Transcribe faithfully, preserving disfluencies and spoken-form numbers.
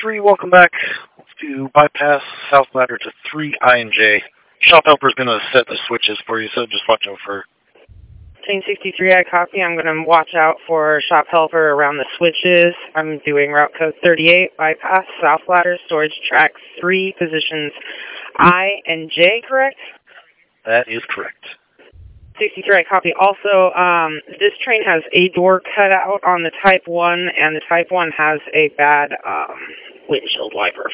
three, welcome back. Let's do bypass south ladder to three I and J. Shop helper's going to set the switches for you, so just watch out for. Team sixty-three, I copy. I'm going to watch out for shop helper around the switches. I'm doing route code thirty-eight, bypass south ladder, storage track three, positions I and J, correct? That is correct. sixty-three, I copy. Also, um, this train has a door cut out on the Type one, and the Type one has a bad um, windshield wiper.